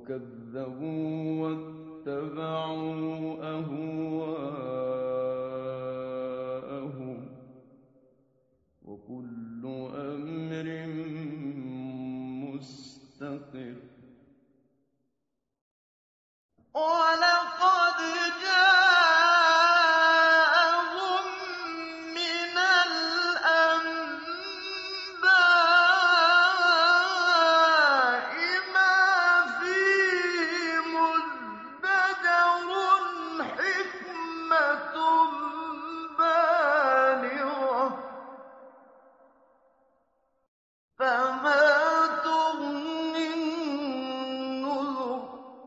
وكذبوا واتبعوا أهواءهم وكل أمر مستقر وَلَقَدْ جَاءَهُم مِّنَ الْأَنبَاءِ مَا فِيهِ مُزْدَجَرٌ حِكْمَةٌ بَالِغَةٌ ۖ فَمَا تُغْنِ النُّذُرُ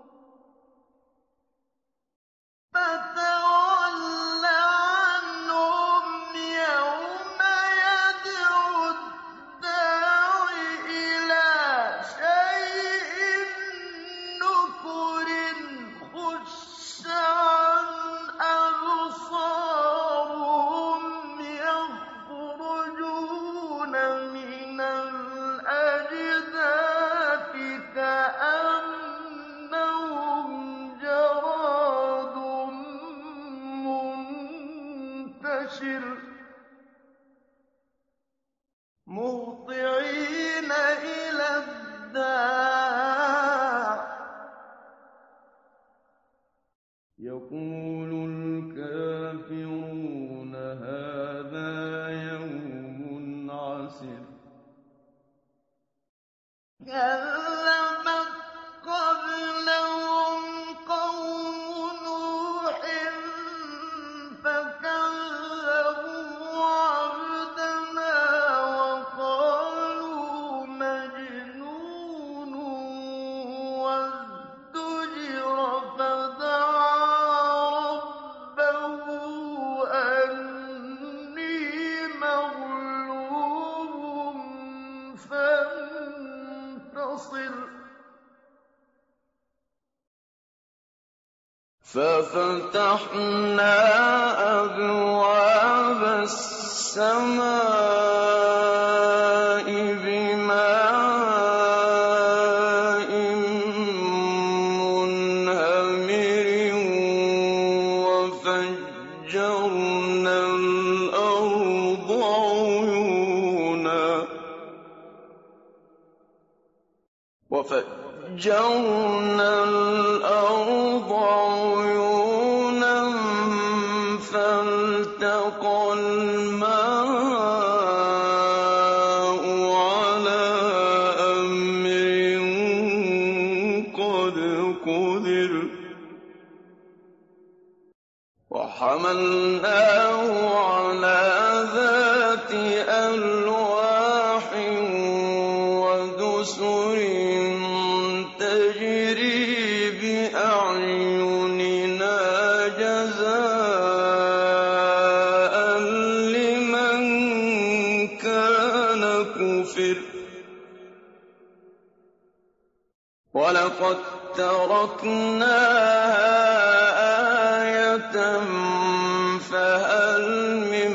فَتَوَلَّ عَنْهُمْ يَوْمَ يَدْعُ الدَّاعِ إِلَىٰ شَيْءٍ نُّكُرٍ خُشَّ عَنْ أَبْصَارُهُمْ يَخْرُجُونَ مِنَ الْأَجْدَاثِ كَأَنَّهُمْ جَرَادٌ مُّنتَشِرٌ مُّهْطِعِينَ إِلَى الدَّاعِ ۖ يقول الكافرون هذا يوم عسر كَذَّبَتْ قَبْلَهُمْ قَوْمُ نُوحٍ فَكَذَّبُوا عَبْدَنَا وَقَالُوا مَجْنُونٌ وَازْدُجِرَ فَدَعَا رَبَّهُ أَنِّي مَغْلُوبٌ فَانتَصِرْ ففتحنا أبواب السماء بماء منهمر وفجرنا الأرض عيونا فالتقى الماء على أمر قد قدر وحملناه على ذات ألواح ودسر تجري بأعيننا جزاء لمن كان كفر وَلَقَد تَّرَكْنَاهَا آيَةً فَهَلْ مِن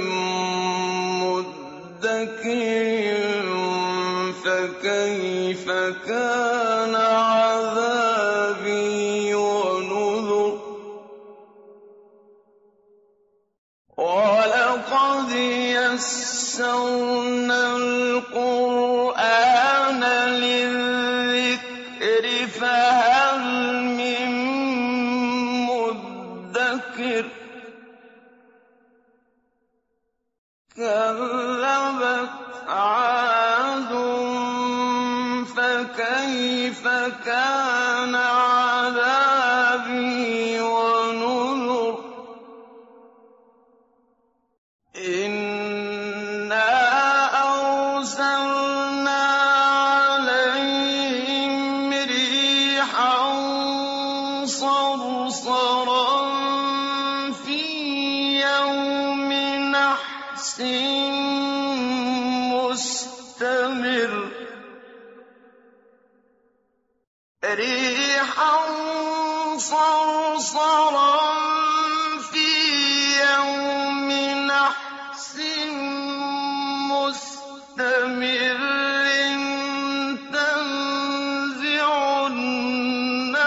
مُّدَّكِرٍ فَكَيْفَ كَانَ عَذَابِي وَنُذُرِ وَلَقَدْ يَسَّرْنَا الْقُرْآنَ لِلذِّكْرِ فَهَلْ مِن مُّدَّكِرٍ كَذَّبَتْ عَادٌ فَكَيْفَ كَانَ عَذَابِي وَنُذُرِ إِنَّا أَرْسَلْنَا عَلَيْهِمْ رِيحًا صَرْصَرًا فِي يَوْمِ نَحْسٍ مُّسْتَمِرٍّ رِيحًا صَرْصَرًا فِي يَوْمِ نَحْسٍ مُّسْتَمِرٍّ تَنزِعُ النَّاسَ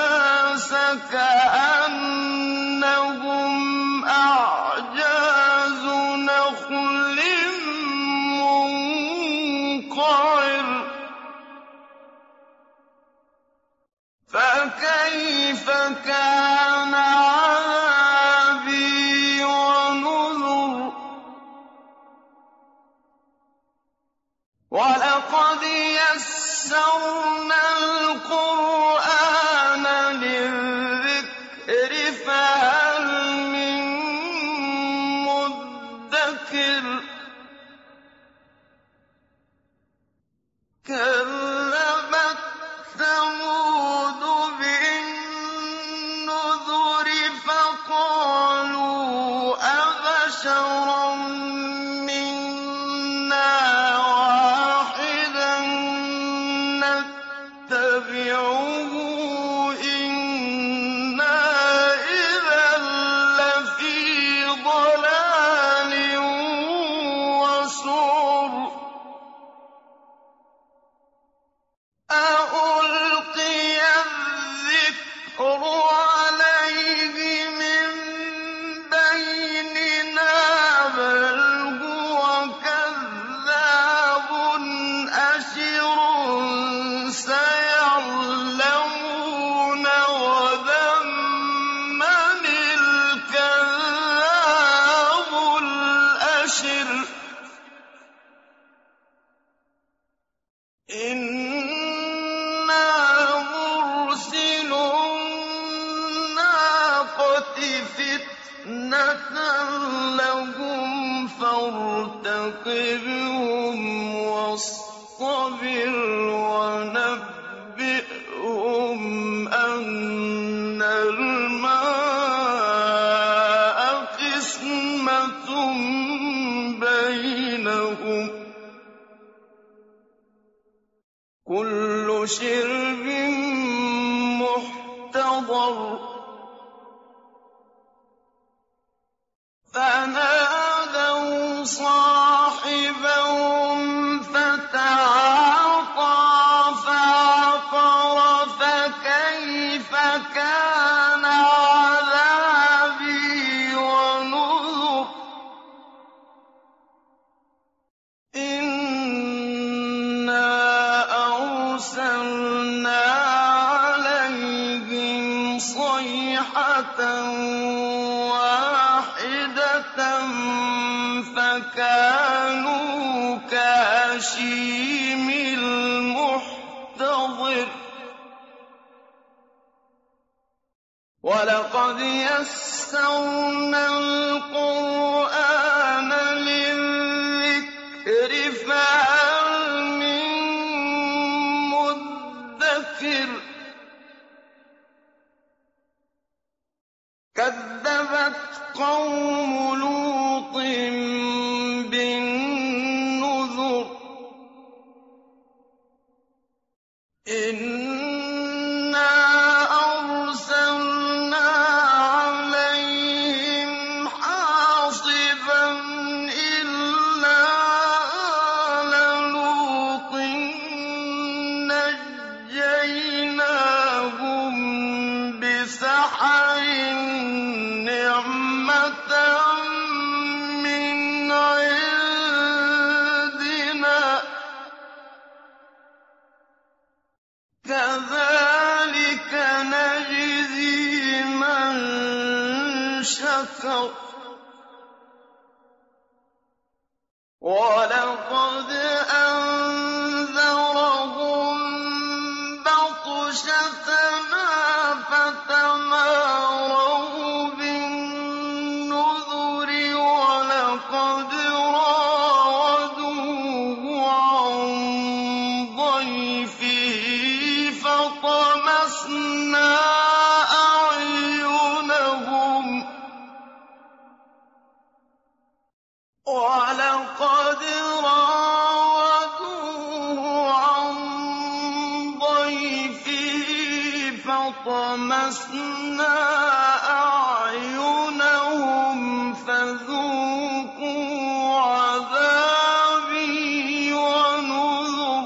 وَلَقَدْ يَسَّرْنَا الْقُرْآنَ لِلذِّكْرِ فَهَلْ مِن مُّدَّكِرٍ كَذَّبَتْ ثَمُودُ بِالنُّذُرِ فَقَالُوا أَبَشَرًا مِّنَّا وَاحِدًا نَّتَّبِعُهُ إِنَّا إِذًا لَّفِي ضَلَالٍ وَسُعُرٍ أَأُلْقِيَ الذِّكْرُ عَلَيْهِ مِن بَيْنِنَا بَلْ هُوَ كَذَّابٌ أَشِرٌ سَيَعْلَمُونَ غَدًا مَّنِ الْكَذَّابُ الْأَشِرُ إِنَّا مُرْسِلُو النَّاقَةِ فِتْنَةً لَّهُمْ فَارْتَقِبْهُمْ وَاصْطَبِرْ وَنَبِّئْهُمْ أَنَّ الْمَاءَ قِسْمَةٌ بَيْنَهُمْ ۖ كُلُّ شِرْبٍ مُّحْتَضَرٌ فَنَادَوْا صَاحِبَهُمْ فَتَعَاطَىٰ فَعَقَرَ فَكَيْفَ كَانَ عَذَابِي وَنُذُرِ إِنَّا أَرْسَلْنَا عَلَيْهِمْ صَيْحَةً وَاحِدَةً فَكَانُوا كَهَشِيمِ الْمُحْتَظِرِ وَلَقَدْ يَسَّرْنَا الْقُرْآنَ لِلذِّكْرِ فَهَلْ مِن مُّدَّكِرٍ كَذَّبَتْ قَوْمُ لُوطٍ بِالنُّذُرِ إِنَّا أَرْسَلْنَا عَلَيْهِمْ حَاصِبًا إِلَّا آلَ لُوطٍ نَّجَّيْنَاهُم بِسَحَرٍ نِّعْمَةً مِّنْ عِندِنَا ۚ كَذَٰلِكَ نَجْزِي مَن شَكَرَ وَلَقَدْ أَنذَرَهُم بَطْشَتَنَا فَتَمَارَوْا بِالنُّذُرِ وَلَقَدْ رَاوَدُوهُ عَن ضَيْفِهِ فَطَمَسْنَا أَعْيُنَهُمْ فَذُوقُوا عَذَابِي وَنُذُرِ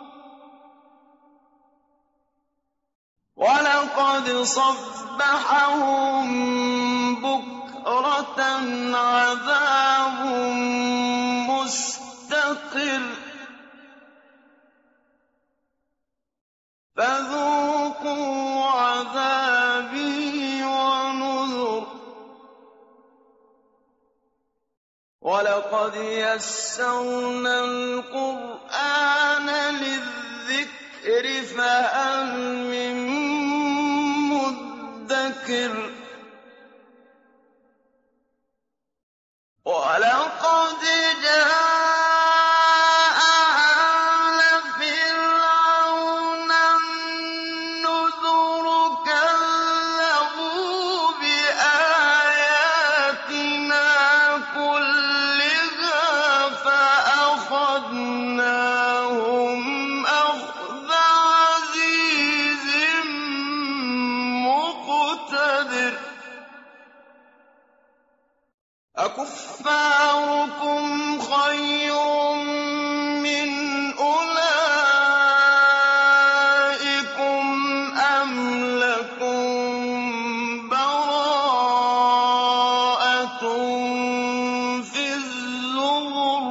وَلَقَدْ صَبَّحَهُم بُكْرَةً عَذَابٌ مُّسْتَقِرٌّ فَذُوقُوا عَذَابِي وَنُذُرِ وَلَقَدْ وَيَسَّرْنَا الْقُرْآنَ لِلذِّكْرِ فَهَلْ مِن مُّدَّكِرٍ وَلَقَدْ جَاءَ آلَ فِرْعَوْنَ النُّذُرُ كَذَّبُوا بِآيَاتِنَا كُلِّهَا فَأَخَذْنَاهُمْ أَخْذَ عَزِيزٍ مُّقْتَدِرٍ أَكُفَّارُكُمْ خَيْرٌ مِّنْ أُولَٰئِكُمْ أَمْ لَكُم بَرَاءَةٌ فِي الزُّبُرِ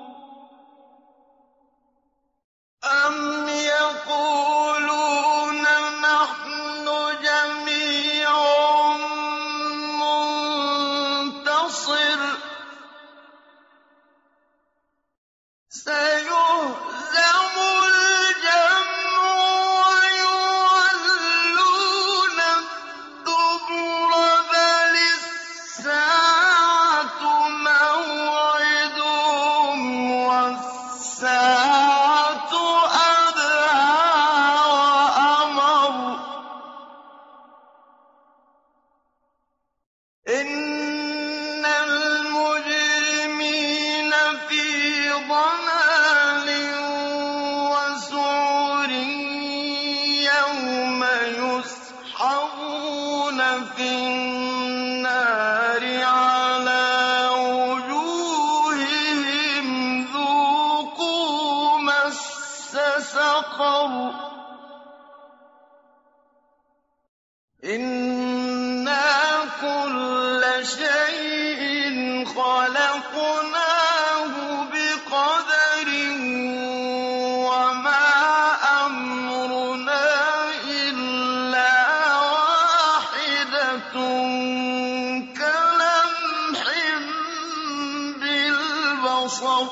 أَمْ يَقُولُونَ نَحْنُ جَمِيعٌ مُّنتَصِرٌ سَيُهْزَمُ الْجَمْعُ وَيُوَلُّونَ الدُّبُرَ بَلِ السَّاعَةُ مَوْعِدُهُمْ وَالسَّاعَةُ أَدْهَىٰ وَأَمَرُّ إِنَّ الْمُجْرِمِينَ فِي ضَلَالٍ وَسُعُرٍ يَوْمَ يُسْحَبُونَ فِي النَّارِ عَلَىٰ وُجُوهِهِمْ ذُوقُوا مَسَّ سَقَرَ إِنَّا كُلَّ شَيْءٍ خَلَقْنَاهُ بِقَدَرٍ وَمَا أَمْرُنَا إِلَّا وَاحِدَةٌ كَلَمْحٍ بِالْبَصَرِ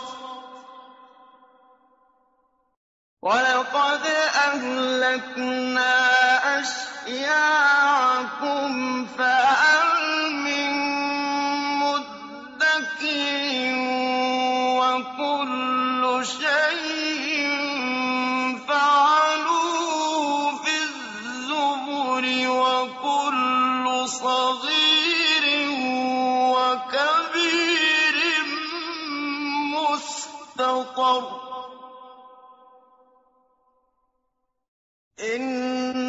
وَلَقَدْ أَهْلَكْنَا أَشْيَاعَكُمْ فَهَلْ مِن مُّدَّكِرٍ وَكُلُّ شَيْءٍ فَعَلُوهُ فِي الزُّبُرِ وَكُلُّ صَغِيرٍ وَكَبِيرٍ مُّسْتَطَرٌ إِنَّ